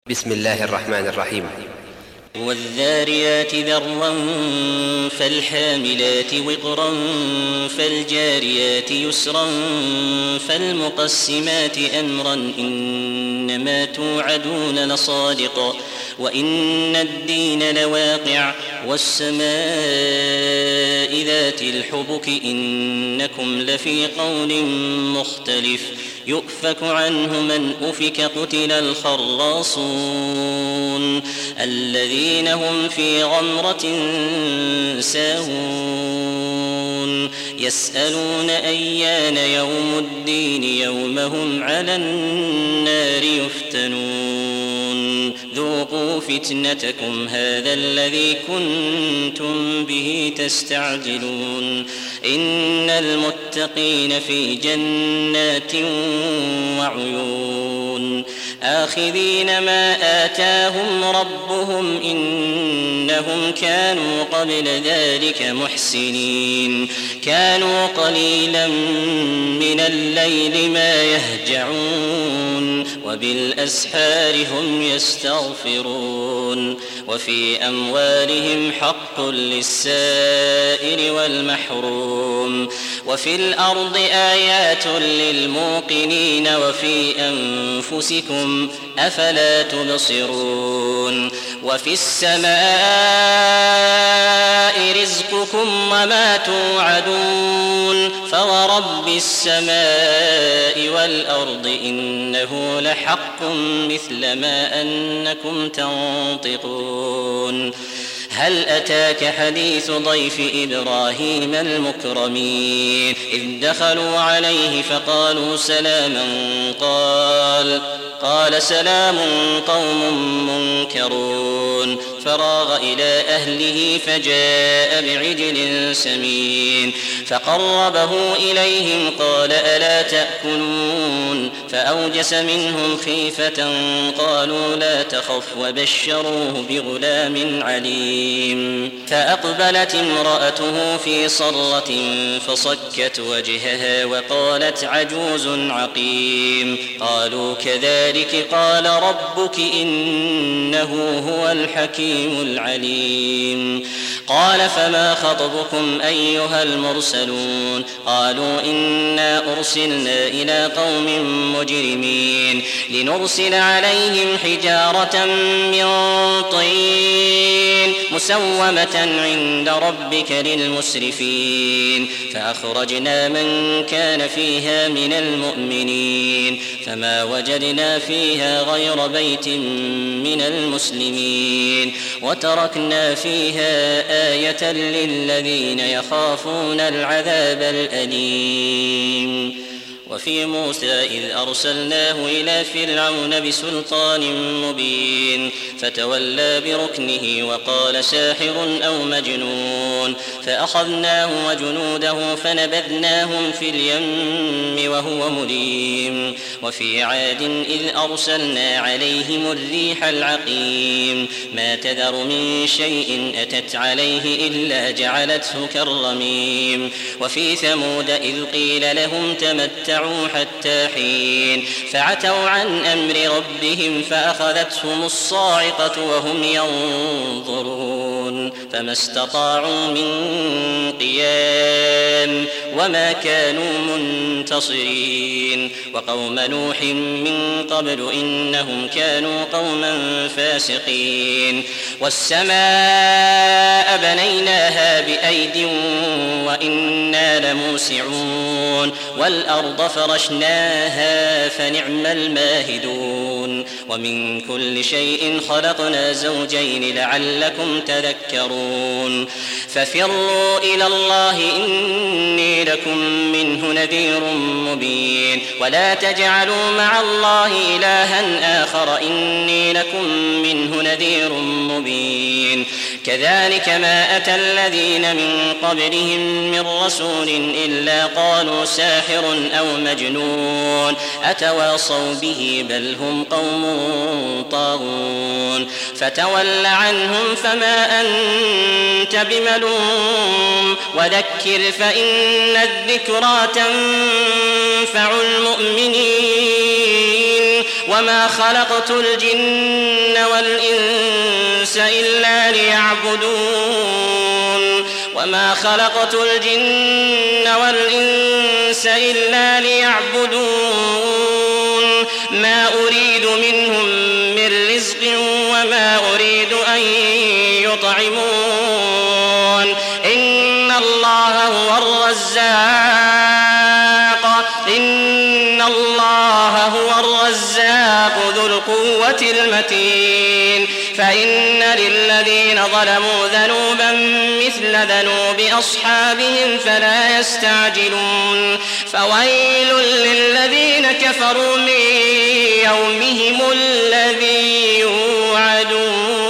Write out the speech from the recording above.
بسم الله الرحمن الرحيم. والذاريات ذروا فالحاملات وقرا فالجاريات يسرا فالمقسمات أمرا إنما توعدون لصادق وإن الدين لواقع والسماء ذات الحبك إنكم لفي قول مختلف يؤفك عنه من أفك قتل الخراصون الذين هم في غمرة ساهون يسألون أيان يوم الدين يوم هم على النار يفتنون ذوقوا فتنتكم هذا الذي كنتم به تستعجلون إن المتقين في جنات وعيون آخذين ما آتاهم ربهم إنهم كانوا قبل ذلك محسنين كانوا قليلا من الليل ما يهجعون وبالأسحار هم يستغفرون وفي أموالهم حق للسائل والمحروم وفي الأرض آيات للموقنين وفي أنفسكم أفلا تبصرون وفي السماء رزقكم وما توعدون فورب السماء والأرض إنه لحق مثل ما أنكم تنطقون هل أتاك حديث ضيف إبراهيم المكرمين إذ دخلوا عليه فقالوا سلاما قال سلام قوم منكرون فراغ إلى أهله فجاء بعجل سمين فقربه إليهم قال ألا تأكلون فأوجس منهم خيفة قالوا لا تخف وبشروه بغلام عليم فأقبلت امرأته في صرة فصكت وجهها وقالت عجوز عقيم قالوا كذلك قال ربك إنه هو الحكيم العليم قال فما خطبكم أيها المرسلون قالوا إنا أرسلنا إلى قوم مجرمين لنرسل عليهم حجارة من طين مسومة عند ربك للمسرفين فأخرجنا من كان فيها من المؤمنين فما وجدنا فيها غير بيت من المسلمين وتركنا فيها آية للذين يخافون العذاب الأليم وفي موسى إذ أرسلناه إلى فرعون بسلطان مبين فتولى بركنه وقال ساحر أو مجنون فأخذناه وجنوده فنبذناهم في اليم وهو مليم وفي عاد إذ أرسلنا عليهم الريح العقيم ما تذر من شيء أتت عليه إلا جعلته كالرميم وفي ثمود إذ قيل لهم تمتعوا حتى حين فعتوا عن أمر ربهم فأخذتهم الصاعقة وهم ينظرون فما استطاعوا من قيام وما كانوا منتصرين وقوم نوح من قبل إنهم كانوا قوما فاسقين والسماء بنيناها بأيد وإنا لموسعون والأرض فرشناها فنعم الماهدون ومن كل شيء خلقنا زوجين لعلكم تذكرون ففروا إلى الله إني لكم منه نذير مبين ولا تجعلوا مع الله إلها آخر إني لكم منه نذير مبين كذلك ما أتى الذين من قبلهم من رسول إلا قالوا ساحر أو مجنون أتواصوا به بل هم قوم طاغون فتول عنهم فما أنت بملوم وذكر فإن الذكرى تنفع المؤمنين وما خلقت الجن والإنس إلا ليعبدون وما خلقت الجن والإنس إلا ليعبدون ما أريد منهم من رزق وما أريد أن يطعمون إن الله هو الرزاق ذو القوة المتين فإن للذين ظلموا ذنوبا مثل ذنوب أصحابهم فلا يستعجلون فويل للذين كفروا من يومهم الذي يوعدون.